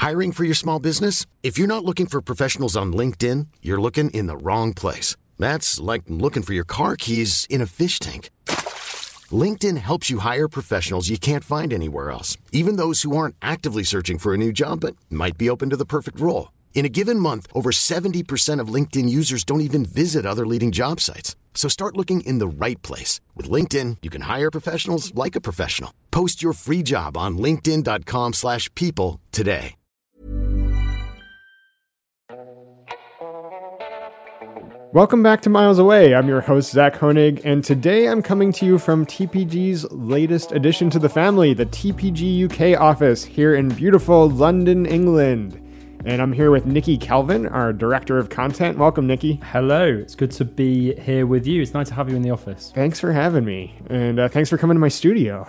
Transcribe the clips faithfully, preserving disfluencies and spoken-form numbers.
Hiring for your small business? If you're not looking for professionals on LinkedIn, you're looking in the wrong place. That's like looking for your car keys in a fish tank. LinkedIn helps you hire professionals you can't find anywhere else, even those who aren't actively searching for a new job but might be open to the perfect role. In a given month, over seventy percent of LinkedIn users don't even visit other leading job sites. So start looking in the right place. With LinkedIn, you can hire professionals like a professional. Post your free job on linkedin.com slash people today. Welcome back to Miles Away. I'm your host, Zach Honig, and today I'm coming to you from T P G's latest addition to the family, the T P G U K office here in beautiful London, England. And I'm here with Nikki Calvin, our Director of Content. Welcome, Nikki. Hello. It's good to be here with you. It's nice to have you in the office. Thanks for having me. And uh, thanks for coming to my studio.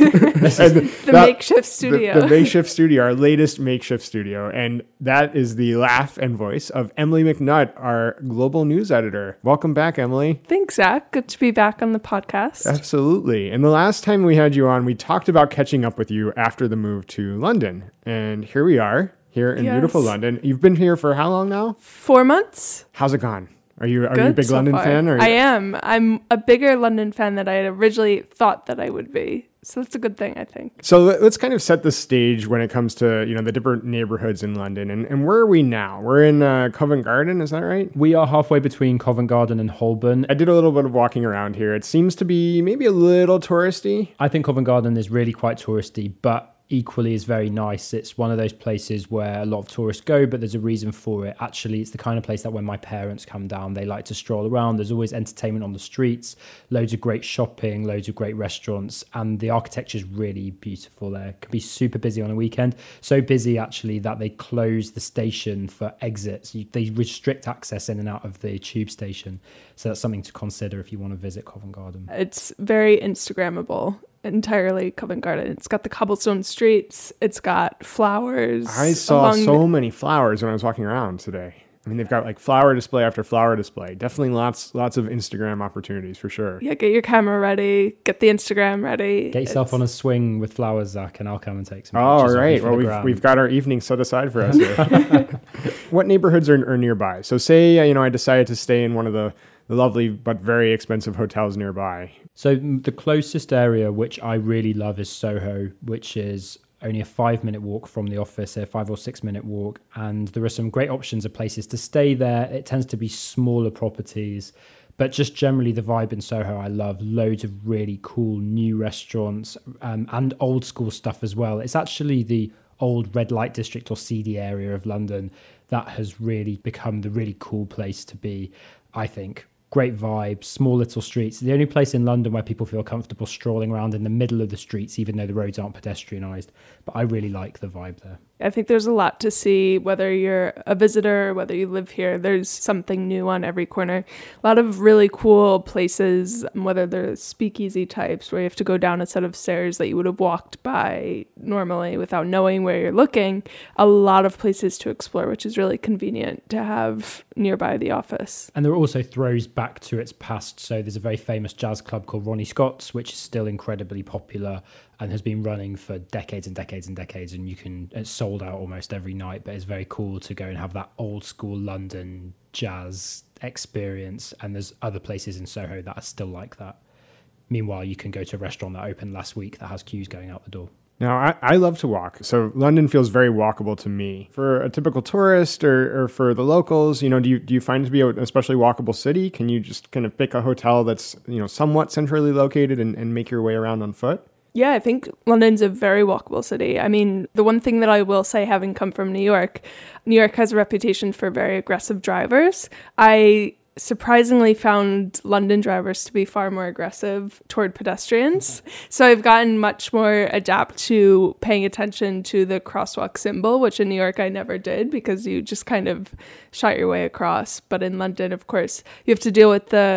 the the that, makeshift studio. The, the makeshift studio, our latest makeshift studio. And that is the laugh and voice of Emily McNutt, our global news editor. Welcome back, Emily. Thanks, Zach. Good to be back on the podcast. Absolutely. And the last time we had you on, we talked about catching up with you after the move to London. And here we are. Here in yes. beautiful London. You've been here for how long now? Four months. How's it gone? Are you are Good you a big so London far. fan? Or I am. I'm a bigger London fan than I had originally thought that I would be. So that's a good thing, I think. So let's kind of set the stage when it comes to, you know, the different neighborhoods in London. And, and where are we now? We're in uh, Covent Garden, is that right? We are halfway between Covent Garden and Holborn. I did a little bit of walking around here. It seems to be maybe a little touristy. I think Covent Garden is really quite touristy, but equally is very nice. It's one of those places where a lot of tourists go, but there's a reason for it. Actually, it's the kind of place that when my parents come down, they like to stroll around. There's always entertainment on the streets, loads of great shopping, loads of great restaurants, and the architecture is really beautiful there. It can be super busy on a weekend. So busy, actually, that they close the station for exits. You, they restrict access in and out of the tube station. So that's something to consider if you want to visit Covent Garden. It's very Instagrammable. Entirely Covent Garden. It's got the cobblestone streets. It's got flowers. I saw so the- many flowers when I was walking around today. I mean, they've got like flower display after flower display. Definitely lots lots of Instagram opportunities for sure. Yeah, get your camera ready. Get the Instagram ready. Get yourself it's... on a swing with flowers, Zach, and I'll come and take some oh, pictures. Oh, right. Well, we've, we've got our evening set aside for us here. What neighborhoods are, are nearby? So say, you know, I decided to stay in one of the the lovely but very expensive hotels nearby. So the closest area, which I really love, is Soho, which is only a five minute walk from the office, a five or six minute walk. And there are some great options of places to stay there. It tends to be smaller properties, but just generally the vibe in Soho, I love. Loads of really cool new restaurants um, and old school stuff as well. It's actually the old red light district or seedy area of London that has really become the really cool place to be, I think. Great vibes, small little streets. The only place in London where people feel comfortable strolling around in the middle of the streets, even though the roads aren't pedestrianised. But I really like the vibe there. I think there's a lot to see, whether you're a visitor, whether you live here. There's something new on every corner. A lot of really cool places, whether they're speakeasy types where you have to go down a set of stairs that you would have walked by normally without knowing where you're looking. A lot of places to explore, which is really convenient to have nearby the office. And there are also throws back to its past. So there's a very famous jazz club called Ronnie Scott's, which is still incredibly popular and has been running for decades and decades and decades, and you can it's sold out almost every night, but it's very cool to go and have that old school London jazz experience. And there's other places in Soho that are still like that. Meanwhile, you can go to a restaurant that opened last week that has queues going out the door. Now, I, I love to walk, so London feels very walkable to me. For a typical tourist or, or for the locals, you know, do you do you find it to be an especially walkable city? Can you just kind of pick a hotel that's, you know, somewhat centrally located and, and make your way around on foot? Yeah, I think London's a very walkable city. I mean, the one thing that I will say, having come from New York, New York has a reputation for very aggressive drivers. I surprisingly found London drivers to be far more aggressive toward pedestrians. So I've gotten much more adept to paying attention to the crosswalk symbol, which in New York I never did because you just kind of shot your way across. But in London, of course, you have to deal with the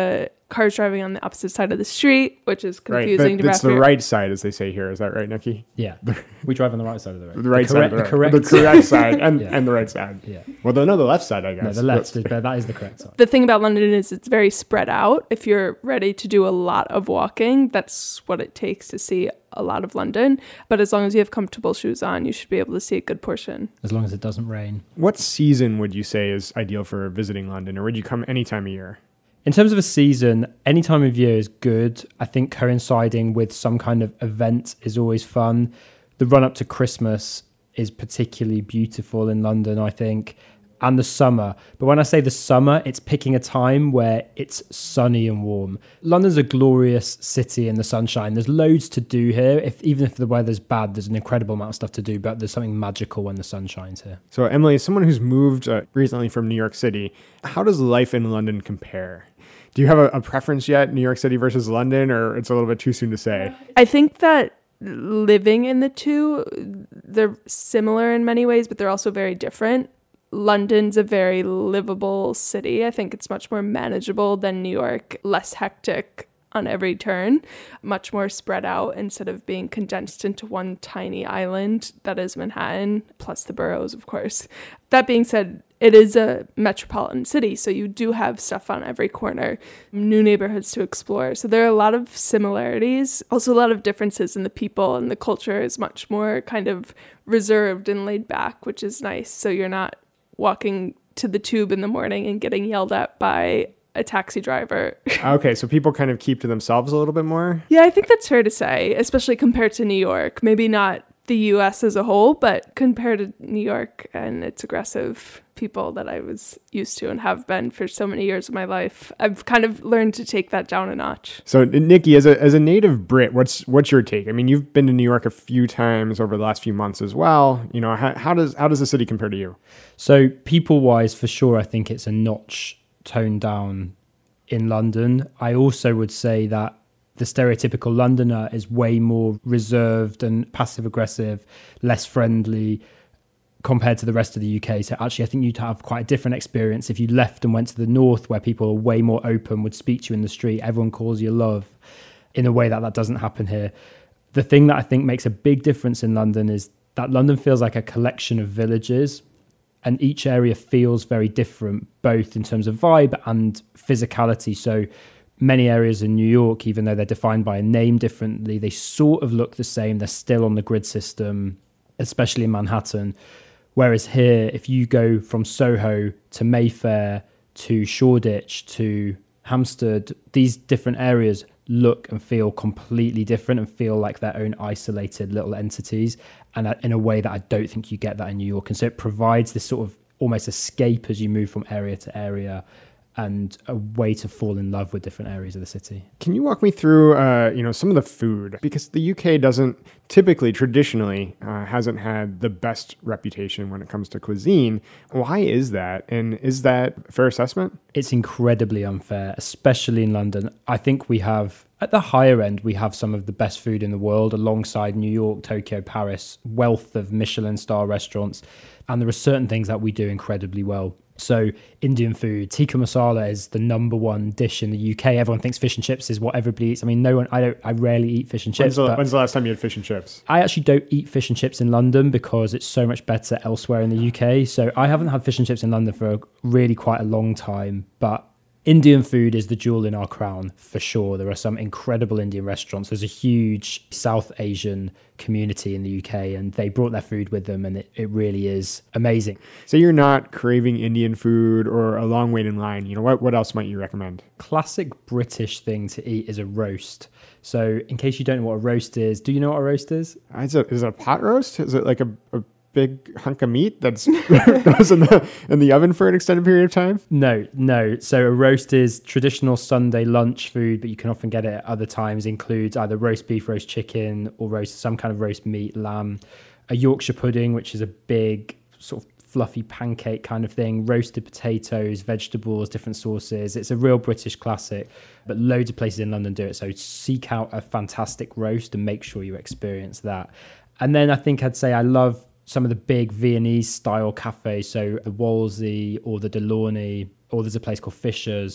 cars driving on the opposite side of the street, which is Right, confusing but to it's wrap the your- right side, as they say here. Is that right, Nikki? Yeah, we drive on the right side of the road. The right the side, correct, of the, the correct, the correct side, and, Yeah. and the right side. Yeah, Well, no, the left side, I guess. no, the left, is, but that is the correct side. The thing about London is it's very spread out. If you're ready to do a lot of walking, that's what it takes to see a lot of London. But as long as you have comfortable shoes on, you should be able to see a good portion. As long as it doesn't rain. What season would you say is ideal for visiting London, or would you come any time of year? In terms of a season, any time of year is good. I think coinciding with some kind of event is always fun. The run up to Christmas is particularly beautiful in London, I think, and the summer. But when I say the summer, it's picking a time where it's sunny and warm. London's a glorious city in the sunshine. There's loads to do here. If even if the weather's bad, there's an incredible amount of stuff to do, but there's something magical when the sun shines here. So, Emily, as someone who's moved uh, recently from New York City, how does life in London compare? Do you have a, a preference yet, New York City versus London, or it's a little bit too soon to say? I think that living in the two, they're similar in many ways, but they're also very different. London's a very livable city. I think it's much more manageable than New York, less hectic on every turn, much more spread out instead of being condensed into one tiny island that is Manhattan, plus the boroughs, of course. That being said, it is a metropolitan city, so you do have stuff on every corner, new neighborhoods to explore. So there are a lot of similarities, also a lot of differences in the people, and the culture is much more kind of reserved and laid back, which is nice. So you're not walking to the tube in the morning and getting yelled at by a taxi driver. Okay, so people kind of keep to themselves a little bit more? Yeah, I think that's fair to say, especially compared to New York. Maybe not the U S as a whole, but compared to New York and its aggressive people that I was used to and have been for so many years of my life, I've kind of learned to take that down a notch. So, Nikki, as a as a native Brit, what's what's your take? I mean, you've been to New York a few times over the last few months as well. You know, how, how does how does the city compare to you? So people-wise, for sure, I think it's a notch toned down in London. I also would say that the stereotypical Londoner is way more reserved and passive-aggressive, less friendly compared to the rest of the U K. So actually, I think you'd have quite a different experience if you left and went to the north, where people are way more open, would speak to you in the street, everyone calls you love, in a way that that doesn't happen here. The thing that I think makes a big difference in London is that London feels like a collection of villages, and each area feels very different, both in terms of vibe and physicality. So many areas in New York, even though they're defined by a name differently, they sort of look the same. They're still on the grid system, especially in Manhattan. Whereas here, if you go from Soho to Mayfair to Shoreditch to Hampstead, these different areas look and feel completely different and feel like their own isolated little entities, and in a way that I don't think you get that in New York. And so it provides this sort of almost escape as you move from area to area, and a way to fall in love with different areas of the city. Can you walk me through, uh, you know, some of the food? Because the U K doesn't typically, traditionally, uh, hasn't had the best reputation when it comes to cuisine. Why is that? And is that a fair assessment? It's incredibly unfair, especially in London. I think we have, at the higher end, we have some of the best food in the world, alongside New York, Tokyo, Paris, wealth of Michelin star restaurants. And there are certain things that we do incredibly well. So Indian food, tikka masala is the number one dish in the U K. Everyone thinks fish and chips is what everybody eats. I mean, no one, I don't, I rarely eat fish and chips. When's the, but when's the last time you had fish and chips? I actually don't eat fish and chips in London because it's so much better elsewhere in the U K. So I haven't had fish and chips in London for a, really quite a long time, but Indian food is the jewel in our crown, for sure. There are some incredible Indian restaurants. There's a huge South Asian community in the U K, and they brought their food with them, and it, it really is amazing. So you're not craving Indian food or a long wait in line. You know, what, what else might you recommend? Classic British thing to eat is a roast. So in case you don't know what a roast is, do you know what a roast is? Is it, is it a pot roast? Is it like a, a big hunk of meat that's goes in the in the oven for an extended period of time? No, no. So a roast is traditional Sunday lunch food, but you can often get it at other times. Includes either roast beef, roast chicken, or roast some kind of roast meat, lamb. A Yorkshire pudding, which is a big sort of fluffy pancake kind of thing. Roasted potatoes, vegetables, different sauces. It's a real British classic, but loads of places in London do it. So seek out a fantastic roast and make sure you experience that. And then I think I'd say I love some of the big Viennese style cafes, so the Wolsey or the Delaunay, or there's a place called Fisher's.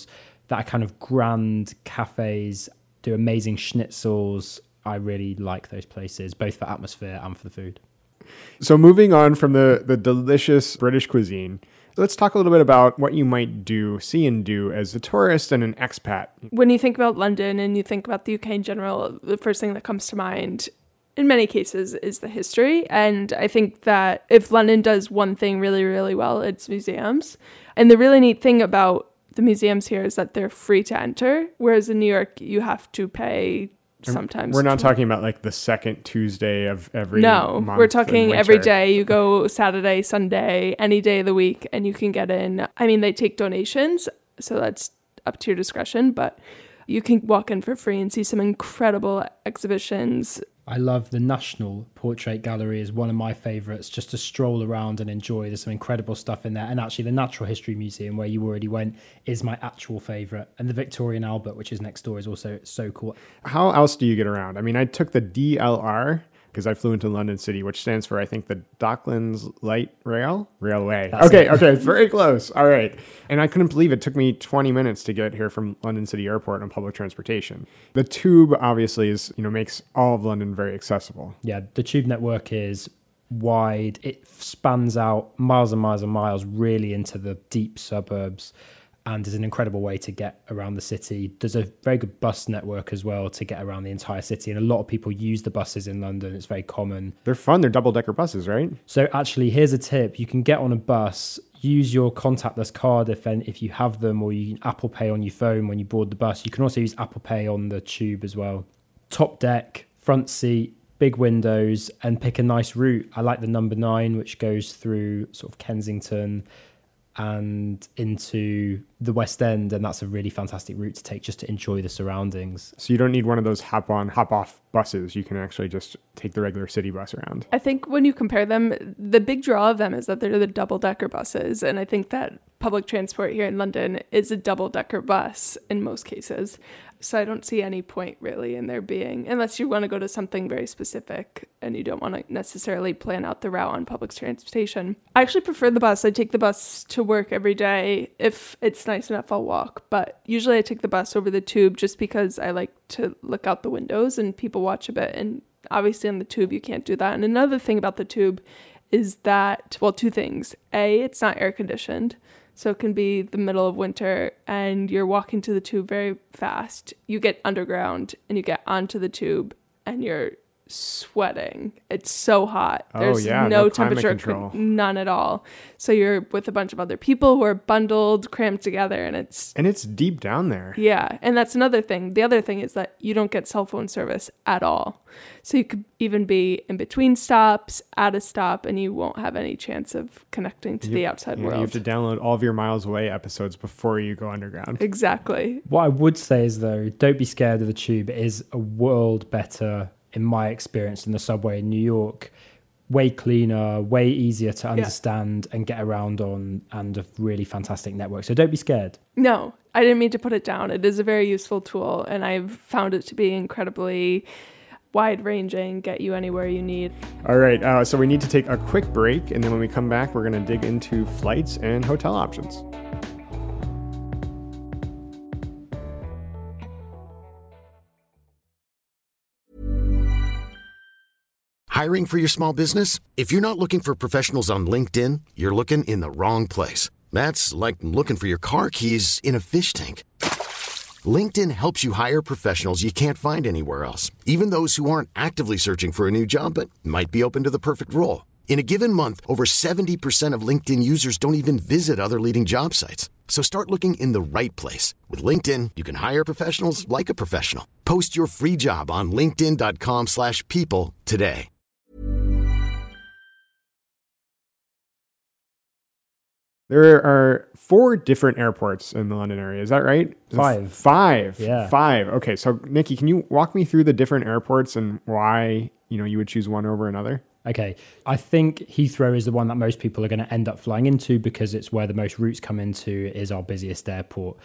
that are kind of grand cafes, do amazing schnitzels. I really like those places, both for atmosphere and for the food. So moving on from the, the delicious British cuisine, let's talk a little bit about what you might do, see and do as a tourist and an expat. When you think about London and you think about the U K in general, the first thing that comes to mind in many cases is the history. And I think that if London does one thing really, really well, it's museums. And the really neat thing about the museums here is that they're free to enter, whereas in New York, you have to pay sometimes. We're not talking about like the second Tuesday of every no, month. We're talking in every winter. day. You go Saturday, Sunday, any day of the week, and you can get in. I mean, they take donations, so that's up to your discretion, but you can walk in for free and see some incredible exhibitions. I love the National Portrait Gallery is one of my favourites, just to stroll around and enjoy. There's some incredible stuff in there. And actually the Natural History Museum, where you already went, is my actual favourite. And the Victorian Albert, which is next door, is also so cool. How else do you get around? I mean, I took the D L R because I flew into London City, which stands for, I think, the Docklands Light Rail? Railway. That's okay, it. okay, very close. All right. And I couldn't believe it took me twenty minutes to get here from London City Airport on public transportation. The tube, obviously, is, you know, makes all of London very accessible. Yeah, the tube network is wide. It spans out miles and miles and miles, really into the deep suburbs, and is an incredible way to get around the city. There's a very good bus network as well to get around the entire city, and a lot of people use the buses in London. It's very common. They're fun. They're double-decker buses, right? So actually, here's a tip. You can get on a bus, use your contactless card if if you have them, or you can Apple Pay on your phone when you board the bus. You can also use Apple Pay on the tube as well. Top deck, front seat, big windows, and pick a nice route. I like the number nine, which goes through sort of Kensington and into the West End, and that's a really fantastic route to take just to enjoy the surroundings. So you don't need one of those hop-on, hop-off buses. You can actually just take the regular city bus around. I think when you compare them, the big draw of them is that they're the double-decker buses, and I think that public transport here in London is a double-decker bus in most cases. So I don't see any point really in there being, unless you want to go to something very specific and you don't want to necessarily plan out the route on public transportation. I actually prefer the bus. I take the bus to work every day. If it's nice enough, I'll walk. But usually I take the bus over the tube just because I like to look out the windows and people watch a bit. And obviously on the tube, you can't do that. And another thing about the tube is that, well, two things. A, it's not air conditioned. So it can be the middle of winter and you're walking to the tube very fast. You get underground and you get onto the tube and you're sweating. It's so hot. Oh, There's yeah, no, no climate temperature control. con- none at all. So you're with a bunch of other people who are bundled, crammed together, and it's And it's deep down there. yeah. And that's another thing. The other thing is that you don't get cell phone service at all. So you could even be in between stops, at a stop, and you won't have any chance of connecting to You- the outside yeah, world. You have to download all of your Miles Away episodes before you go underground. Exactly. What I would say is, though, don't be scared of the tube. It is a world better, in my experience, than the subway in New York. Way cleaner, way easier to understand and get around on, and a really fantastic network. So don't be scared. No, I didn't mean to put it down. It is a very useful tool, and I've found it to be incredibly wide-ranging, get you anywhere you need. All right, uh, so we need to take a quick break, and then when we come back, we're going to dig into flights and hotel options. Hiring for your small business? If you're not looking for professionals on LinkedIn, you're looking in the wrong place. That's like looking for your car keys in a fish tank. LinkedIn helps you hire professionals you can't find anywhere else, even those who aren't actively searching for a new job but might be open to the perfect role. In a given month, over seventy percent of LinkedIn users don't even visit other leading job sites. So start looking in the right place. With LinkedIn, you can hire professionals like a professional. Post your free job on linkedin.com slash people today. There are four different airports in the London area. Is that right? Five. Five. Yeah. Five. Okay. So, Nikki, can you walk me through the different airports and why, you know, you would choose one over another? Okay, I think Heathrow is the one that most people are going to end up flying into because it's where the most routes come into. It is our busiest airport.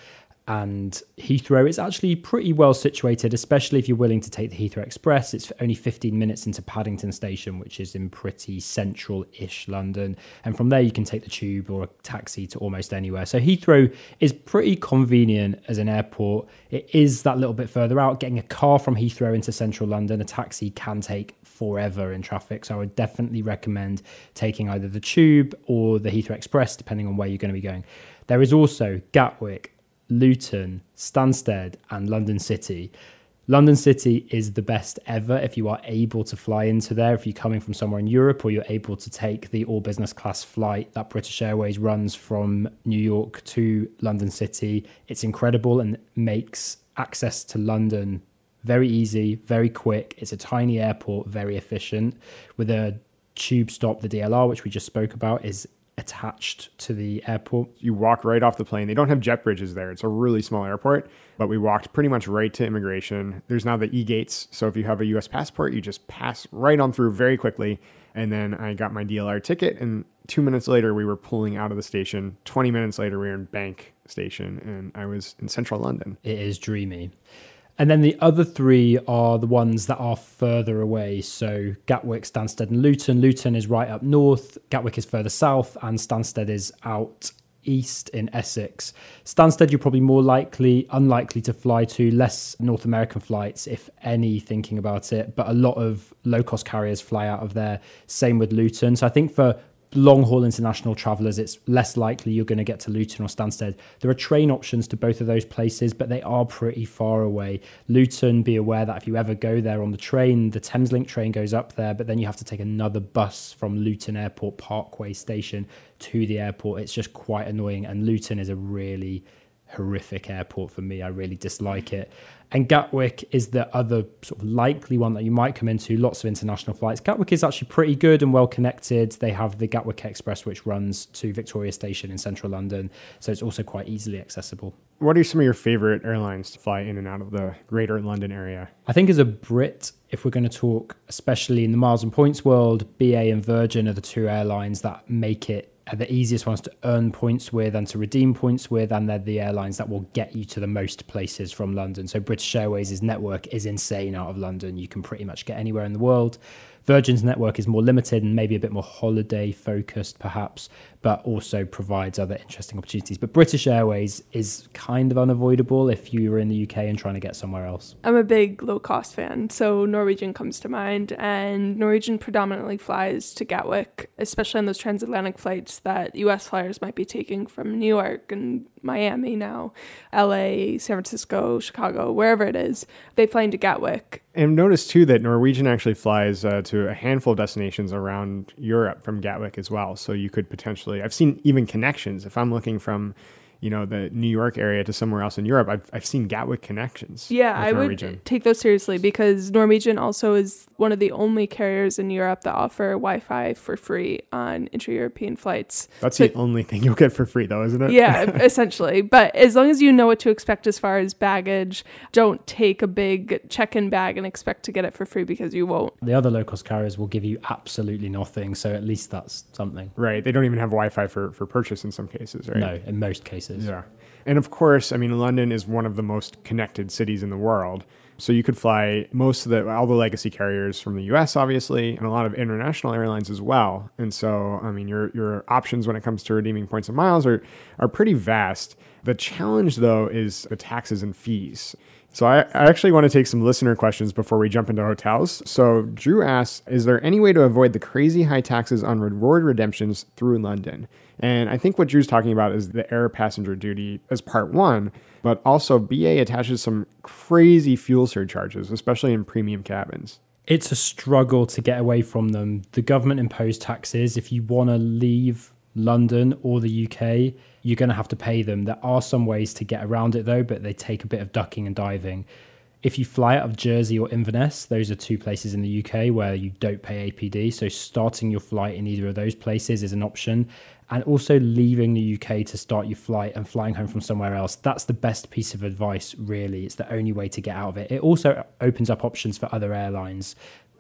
And Heathrow is actually pretty well situated, especially if you're willing to take the Heathrow Express. It's only fifteen minutes into Paddington Station, which is in pretty central-ish London. And from there, you can take the tube or a taxi to almost anywhere. So Heathrow is pretty convenient as an airport. It is that little bit further out. Getting a car from Heathrow into central London, a taxi can take forever in traffic. So I would definitely recommend taking either the tube or the Heathrow Express, depending on where you're going to be going. There is also Gatwick, Luton, Stansted and London City. London City is the best ever if you are able to fly into there. If you're coming from somewhere in Europe or you're able to take the all business class flight that British Airways runs from New York to London City, it's incredible and makes access to London very easy, very quick. It's a tiny airport, very efficient. With a tube stop, the D L R, which we just spoke about, is attached to the airport. You walk right off the plane. They don't have jet bridges there. It's a really small airport, but we walked pretty much right to immigration. There's now the e-gates. So if you have a U S passport, you just pass right on through very quickly. And then I got my D L R ticket, and two minutes later, we were pulling out of the station. twenty minutes later, we were in Bank Station, and I was in central London. It is dreamy. And then the other three are the ones that are further away. So Gatwick, Stansted and Luton. Luton is right up north. Gatwick is further south and Stansted is out east in Essex. Stansted, you're probably more likely, unlikely to fly to, less North American flights, if any, thinking about it. But a lot of low-cost carriers fly out of there. Same with Luton. So I think for long-haul international travellers, it's less likely you're going to get to Luton or Stansted. There are train options to both of those places, but they are pretty far away. Luton, be aware that if you ever go there on the train, the Thameslink train goes up there, but then you have to take another bus from Luton Airport Parkway Station to the airport. It's just quite annoying, and Luton is a really horrific airport for me. I really dislike it. And Gatwick is the other sort of likely one that you might come into. Lots of international flights. Gatwick is actually pretty good and well connected. They have the Gatwick Express, which runs to Victoria Station in central London. So it's also quite easily accessible. What are some of your favorite airlines to fly in and out of the greater London area? I think as a Brit, if we're going to talk, especially in the miles and points world, B A and Virgin are the two airlines that make it are the easiest ones to earn points with and to redeem points with, and they're the airlines that will get you to the most places from London. So British Airways' network is insane out of London. You can pretty much get anywhere in the world. Virgin's network is more limited and maybe a bit more holiday focused perhaps, but also provides other interesting opportunities. But British Airways is kind of unavoidable if you were in the U K and trying to get somewhere else. I'm a big low-cost fan, so Norwegian comes to mind, and Norwegian predominantly flies to Gatwick, especially on those transatlantic flights that U S flyers might be taking from New York and Miami now, L A, San Francisco, Chicago, wherever it is. They fly into Gatwick. And notice too that Norwegian actually flies uh, to a handful of destinations around Europe from Gatwick as well. So you could potentially, I've seen even connections. If I'm looking from, you know, the New York area to somewhere else in Europe, I've I've seen Gatwick connections. Yeah, I Norwegian. would take those seriously because Norwegian also is one of the only carriers in Europe that offer Wi-Fi for free on intra-European flights. That's so, the only thing you'll get for free though, isn't it? Yeah, essentially. But as long as you know what to expect as far as baggage, don't take a big check-in bag and expect to get it for free because you won't. The other low-cost carriers will give you absolutely nothing, so at least that's something. Right. They don't even have Wi-Fi for, for purchase in some cases, right? No, in most cases. Yeah. And of course, I mean, London is one of the most connected cities in the world. So you could fly most of the, all the legacy carriers from the U S, obviously, and a lot of international airlines as well. And so, I mean, your your options when it comes to redeeming points and miles are, are pretty vast. The challenge, though, is the taxes and fees. So I, I actually want to take some listener questions before we jump into hotels. So Drew asks, is there any way to avoid the crazy high taxes on reward redemptions through London? And I think what Drew's talking about is the air passenger duty as part one, but also B A attaches some crazy fuel surcharges, especially in premium cabins. It's a struggle to get away from them. The government imposed taxes. If you want to leave London or the U K, you're going to have to pay them. There are some ways to get around it though, but they take a bit of ducking and diving. If you fly out of Jersey or Inverness, those are two places in the U K where you don't pay A P D. So starting your flight in either of those places is an option. And also leaving the U K to start your flight and flying home from somewhere else. That's the best piece of advice, really. It's the only way to get out of it. It also opens up options for other airlines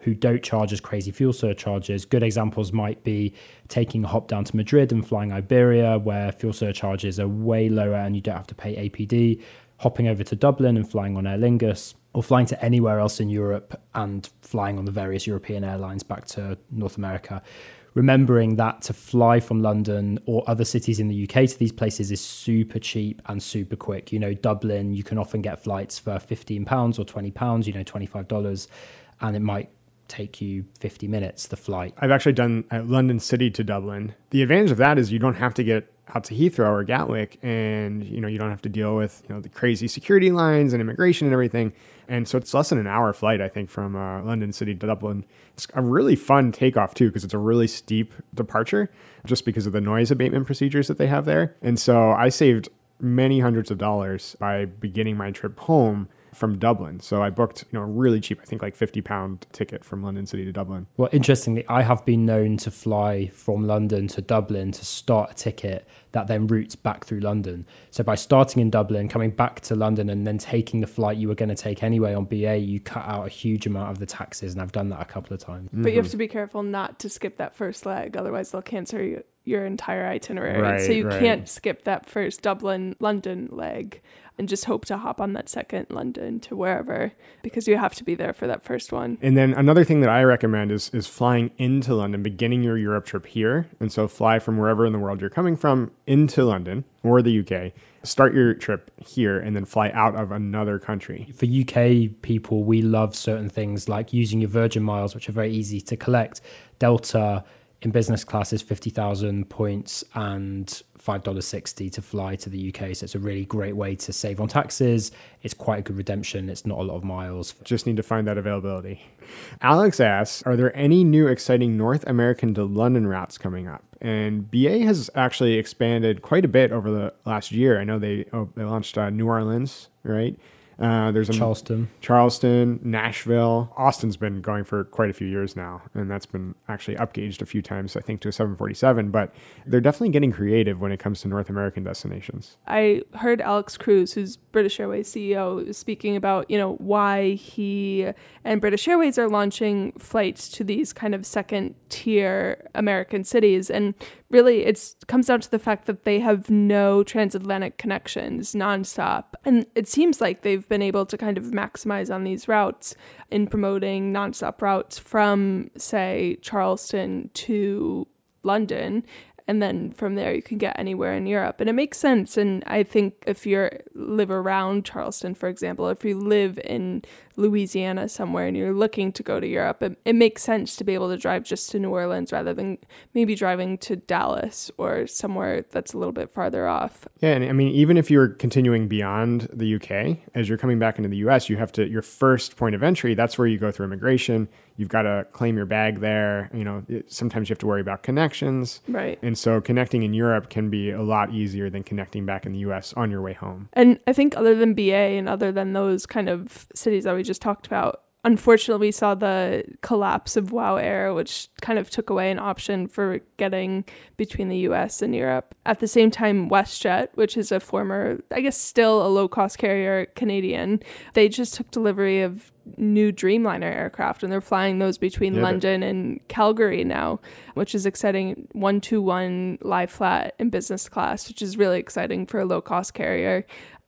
who don't charge as crazy fuel surcharges. Good examples might be taking a hop down to Madrid and flying Iberia, where fuel surcharges are way lower and you don't have to pay A P D, hopping over to Dublin and flying on Aer Lingus, or flying to anywhere else in Europe and flying on the various European airlines back to North America. Remembering that to fly from London or other cities in the U K to these places is super cheap and super quick. You know, Dublin, you can often get flights for fifteen pounds or twenty pounds, you know, twenty-five dollars, and it might take you fifty minutes, the flight. I've actually done uh, London City to Dublin. The advantage of that is you don't have to get out to Heathrow or Gatwick, and you know you don't have to deal with you know the crazy security lines and immigration and everything. And so it's less than an hour flight, I think, from uh, London City to Dublin. It's a really fun takeoff too, because it's a really steep departure, just because of the noise abatement procedures that they have there. And so I saved many hundreds of dollars by beginning my trip home from Dublin. So I booked, you know, really cheap, I think like fifty pound ticket from London City to Dublin. Well, interestingly, I have been known to fly from London to Dublin to start a ticket that then routes back through London. So by starting in Dublin, coming back to London and then taking the flight you were going to take anyway on B A, you cut out a huge amount of the taxes. And I've done that a couple of times. But mm-hmm. you have to be careful not to skip that first leg. Otherwise they'll cancel you your entire itinerary. Right, so you right. can't skip that first Dublin London leg and just hope to hop on that second London to wherever, because you have to be there for that first one. And then another thing that I recommend is is flying into London, beginning your Europe trip here. And so fly from wherever in the world you're coming from into London or the U K, start your trip here and then fly out of another country. For U K people, we love certain things like using your Virgin miles, which are very easy to collect. Delta in business class is fifty thousand points and five dollars sixty to fly to the U K. So it's a really great way to save on taxes. It's quite a good redemption. It's not a lot of miles. Just need to find that availability. Alex asks, are there any new exciting North American to London routes coming up? And B A has actually expanded quite a bit over the last year. I know they oh, they launched uh, New Orleans, right? Uh, there's a Charleston, Charleston, Nashville. Austin's been going for quite a few years now, and that's been actually upgauged a few times, I think, to a seven forty-seven. But they're definitely getting creative when it comes to North American destinations. I heard Alex Cruz, who's British Airways C E O, speaking about, you know, why he and British Airways are launching flights to these kind of second-tier American cities. And really, it comes down to the fact that they have no transatlantic connections nonstop. And it seems like they've been able to kind of maximize on these routes in promoting nonstop routes from, say, Charleston to London. And then from there, you can get anywhere in Europe. And it makes sense. And I think if you live around Charleston, for example, if you live in Louisiana somewhere and you're looking to go to Europe, it, it makes sense to be able to drive just to New Orleans rather than maybe driving to Dallas or somewhere that's a little bit farther off. Yeah, and I mean, even if you're continuing beyond the U K, as you're coming back into the U S, you have to, your first point of entry, that's where you go through immigration. You've got to claim your bag there. You know, it, sometimes you have to worry about connections. Right. And so connecting in Europe can be a lot easier than connecting back in the U S on your way home. And I think other than B A and other than those kind of cities that we just talked about, unfortunately, we saw the collapse of WOW Air, which kind of took away an option for getting between the U S and Europe. At the same time, WestJet, which is a former, I guess still a low-cost carrier, Canadian, they just took delivery of new Dreamliner aircraft, and they're flying those between yeah, London and Calgary now, which is exciting. one two one lie flat in business class, which is really exciting for a low-cost carrier.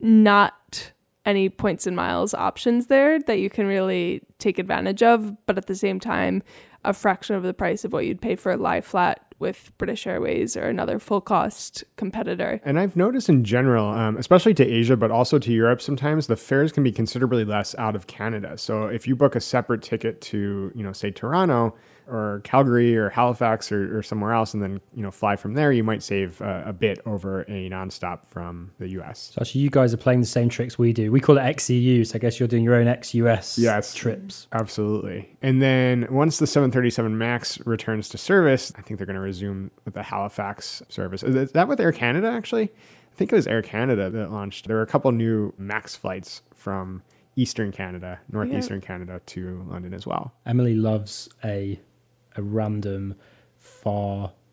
Not any points and miles options there that you can really take advantage of, but at the same time, a fraction of the price of what you'd pay for a lie flat with British Airways or another full cost competitor. And I've noticed in general, um, especially to Asia, but also to Europe, sometimes the fares can be considerably less out of Canada. So if you book a separate ticket to, you know, say Toronto or Calgary or Halifax or, or somewhere else, and then, you know, fly from there, you might save uh, a bit over a nonstop from the U S. So actually, you guys are playing the same tricks we do. We call it X E U, so I guess you're doing your own ex-U S yes, trips. Absolutely. And then once the seven thirty-seven MAX returns to service, I think they're going to resume with the Halifax service. Is that with Air Canada, actually? I think it was Air Canada that launched. There were a couple new MAX flights from Eastern Canada, Northeastern yeah. Canada to London as well. Emily loves a a random far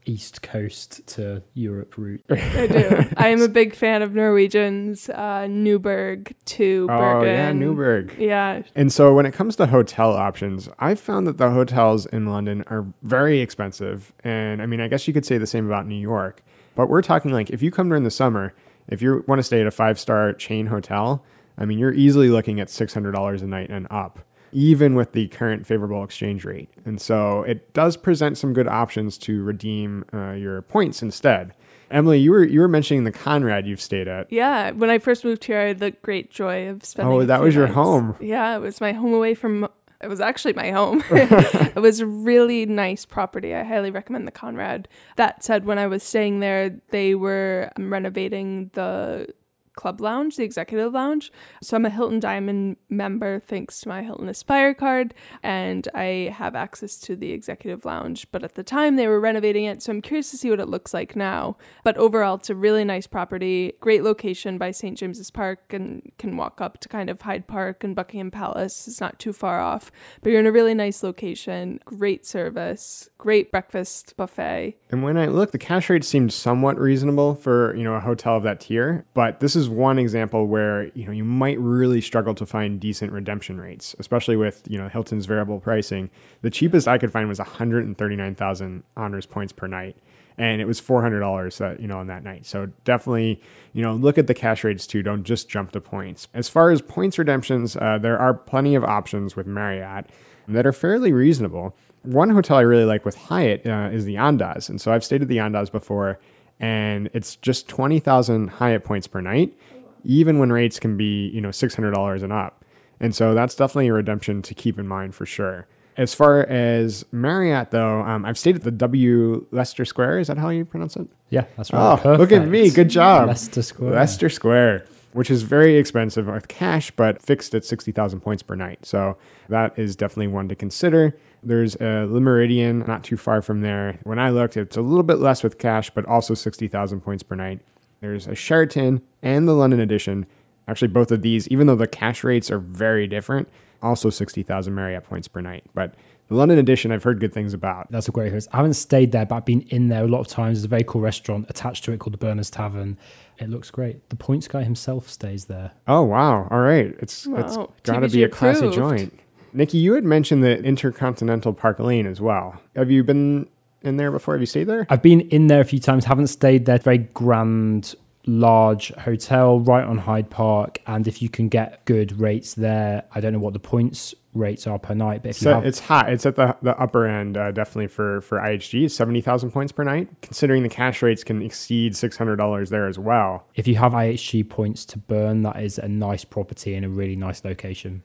East Coast to Europe route. I do. I am a big fan of Norwegian's uh, Newburgh to Bergen. Oh, yeah, Newburgh. Yeah. And so when it comes to hotel options, I've found that the hotels in London are very expensive. And I mean, I guess you could say the same about New York. But we're talking like if you come during the summer, if you want to stay at a five-star chain hotel, I mean, you're easily looking at six hundred dollars a night and up, even with the current favorable exchange rate. And so it does present some good options to redeem uh, your points instead. Emily, you were you were mentioning the Conrad you've stayed at. Yeah, when I first moved here, I had the great joy of spending. Oh, a that few was your nights. home. Yeah, it was my home away from. It was actually my home. It was a really nice property. I highly recommend the Conrad. That said, when I was staying there, they were renovating the club lounge, the executive lounge. So I'm a Hilton Diamond member thanks to my Hilton Aspire card, and I have access to the executive lounge. But at the time they were renovating it, so I'm curious to see what it looks like now. But overall, it's a really nice property, great location by Saint James's Park, and can walk up to kind of Hyde Park and Buckingham Palace. It's not too far off, but you're in a really nice location, great service, great breakfast buffet. And when I look, the cash rate seemed somewhat reasonable for, you know, a hotel of that tier, but this is one example where, you know, you might really struggle to find decent redemption rates, especially with, you know, Hilton's variable pricing. The cheapest I could find was one hundred thirty-nine thousand honors points per night, and it was four hundred dollars that, you know, on that night. So definitely, you know, look at the cash rates too. Don't just jump to points. As far as points redemptions, uh, there are plenty of options with Marriott that are fairly reasonable. One hotel I really like with Hyatt uh, is the Andaz. And so I've stayed at the Andaz before, and it's just twenty thousand Hyatt points per night, even when rates can be, you know, six hundred dollars and up. And so that's definitely a redemption to keep in mind for sure. As far as Marriott, though, um, I've stayed at the W Leicester Square. Is that how you pronounce it? Yeah, that's right. Oh, look at me. Good job. Leicester Square. Leicester Square, which is very expensive with cash, but fixed at sixty thousand points per night. So that is definitely one to consider. There's a Le Méridien not too far from there. When I looked, it's a little bit less with cash, but also sixty thousand points per night. There's a Sheraton and the London Edition. Actually, both of these, even though the cash rates are very different, also sixty thousand Marriott points per night. But the London Edition, I've heard good things about. That's a great host. I haven't stayed there, but I've been in there a lot of times. There's a very cool restaurant attached to it called the Berners Tavern. It looks great. The Points guy himself stays there. Oh, wow. All right. It's, Wow. it's got to T B G be a classy approved. joint. Nikki, you had mentioned the Intercontinental Park Lane as well. Have you been in there before? Have you stayed there? I've been in there a few times, haven't stayed there. Very grand, large hotel right on Hyde Park. And if you can get good rates there, I don't know what the points rates are per night, but if you So have... it's hot. It's at the, the upper end, uh, definitely for, for I H G. It's seventy thousand points per night, considering the cash rates can exceed six hundred dollars there as well. If you have I H G points to burn, that is a nice property in a really nice location.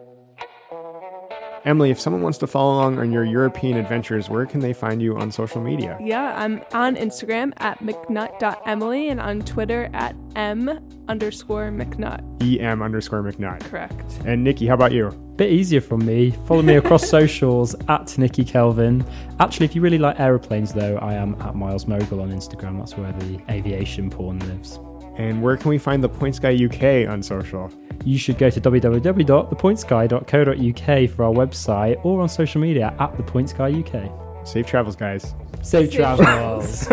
Emily, if someone wants to follow along on your European adventures, where can they find you on social media? Yeah, I'm on Instagram at mcnut dot emily and on Twitter at m underscore mcnut. em underscore mcnut. Correct. And Nikki, how about you? Bit easier from me. Follow me across socials at Nikki Kelvin. Actually, if you really like aeroplanes, though, I am at Miles Mogul on Instagram. That's where the aviation porn lives. And where can we find the Points Guy U K on social? You should go to w w w dot the points guy dot co dot u k for our website, or on social media at the Points Guy U K. Safe travels, guys. Safe travels.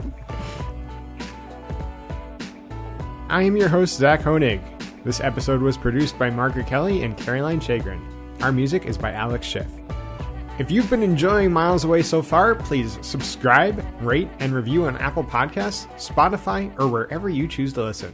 I am your host, Zach Honig. This episode was produced by Margaret Kelly and Caroline Chagrin. Our music is by Alex Schiff. If you've been enjoying Miles Away so far, please subscribe, rate, and review on Apple Podcasts, Spotify, or wherever you choose to listen.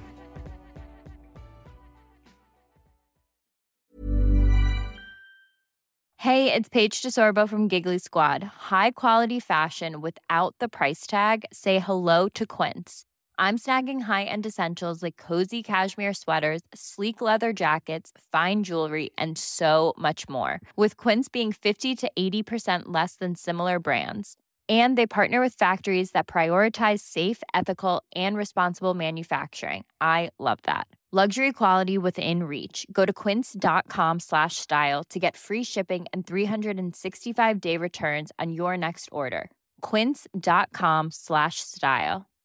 Hey, it's Paige DeSorbo from Giggly Squad. High quality fashion without the price tag. Say hello to Quince. I'm snagging high-end essentials like cozy cashmere sweaters, sleek leather jackets, fine jewelry, and so much more. With Quince being fifty to eighty percent less than similar brands. And they partner with factories that prioritize safe, ethical, and responsible manufacturing. I love that. Luxury quality within reach. Go to quince.com slash style to get free shipping and three sixty-five day returns on your next order. Quince.com slash style.